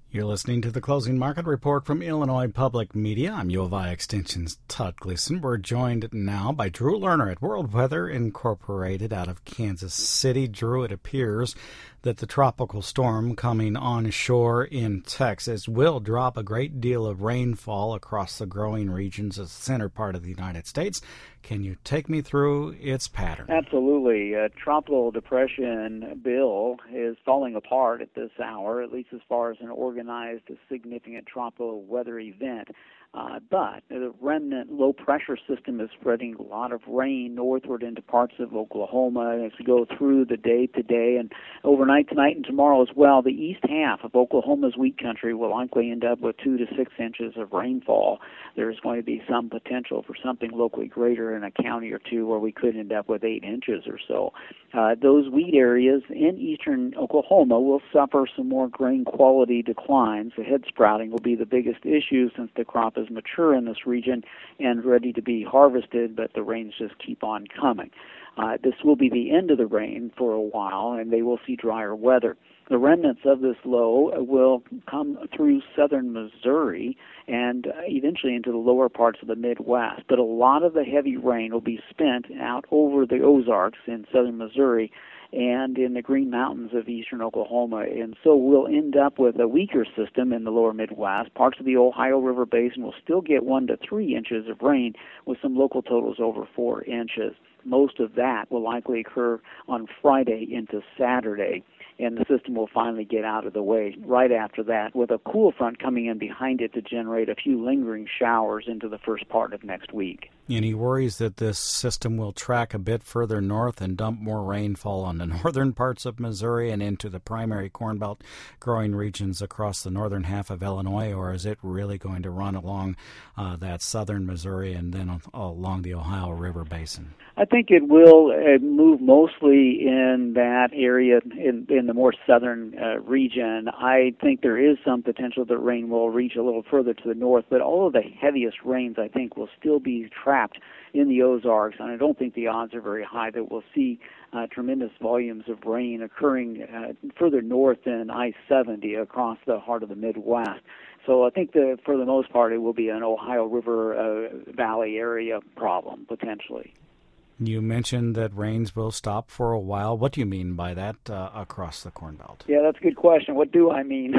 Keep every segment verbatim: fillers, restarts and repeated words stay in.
You're listening to the Closing Market Report from Illinois Public Media. I'm U of I Extension's Todd Gleason. We're joined now by Drew Lerner at World Weather Incorporated out of Kansas City. Drew, it appears that the tropical storm coming onshore in Texas will drop a great deal of rainfall across the growing regions of the center part of the United States. Can you take me through its pattern? Absolutely. Uh, tropical depression Bill is falling apart at this hour, at least as far as an organized, significant tropical weather event. Uh, but the remnant low-pressure system is spreading a lot of rain northward into parts of Oklahoma as we go through the day today and overnight tonight and tomorrow as well. The east half of Oklahoma's wheat country will likely end up with two to six inches of rainfall. There's going to be some potential for something locally greater in a county or two where we could end up with eight inches or so. Uh, those wheat areas in eastern Oklahoma will suffer some more grain quality declines. The head sprouting will be the biggest issue since the crop is mature in this region and ready to be harvested, but the rains just keep on coming. Uh, this will be the end of the rain for a while, and they will see drier weather. The remnants of this low will come through southern Missouri and uh, eventually into the lower parts of the Midwest. But a lot of the heavy rain will be spent out over the Ozarks in southern Missouri and in the Green Mountains of eastern Oklahoma. And so we'll end up with a weaker system in the lower Midwest. Parts of the Ohio River Basin will still get one to three inches of rain with some local totals over four inches. Most of that will likely occur on Friday into Saturday, and the system will finally get out of the way right after that, with a cool front coming in behind it to generate a few lingering showers into the first part of next week. Any worries that this system will track a bit further north and dump more rainfall on the northern parts of Missouri and into the primary Corn Belt growing regions across the northern half of Illinois, or is it really going to run along uh, that southern Missouri and then along the Ohio River Basin? I think it will uh, move mostly in that area, in, in the more southern uh, region. I think there is some potential that rain will reach a little further to the north, but all of the heaviest rains, I think, will still be trapped in the Ozarks, and I don't think the odds are very high that we'll see uh, tremendous volumes of rain occurring uh, further north than I seventy across the heart of the Midwest. So I think that for the most part it will be an Ohio River uh, Valley area problem, potentially. You mentioned that rains will stop for a while. What do you mean by that uh, across the Corn Belt? Yeah, that's a good question. What do I mean?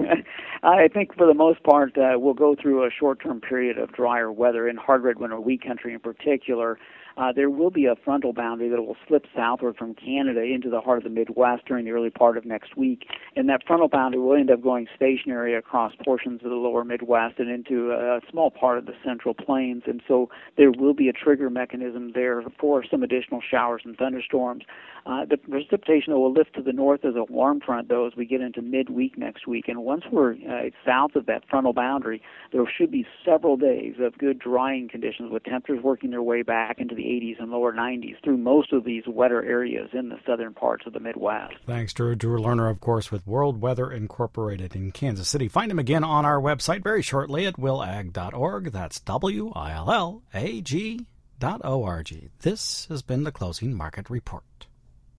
I think for the most part uh, we'll go through a short-term period of drier weather in hard red winter wheat country in particular. Uh, there will be a frontal boundary that will slip southward from Canada into the heart of the Midwest during the early part of next week, and that frontal boundary will end up going stationary across portions of the lower Midwest and into a small part of the central plains, and so there will be a trigger mechanism there for some additional showers and thunderstorms. Uh, the precipitation will lift to the north as a warm front, though, as we get into midweek next week, and once we're uh, south of that frontal boundary, there should be several days of good drying conditions with temperatures working their way back into the eighties and lower nineties through most of these wetter areas in the southern parts of the Midwest. Thanks, Drew. Drew Lerner, of course, with World Weather Incorporated in Kansas City. Find him again on our website very shortly at will ag dot org. That's W I L L A G dot O R G. This has been the Closing Market Report.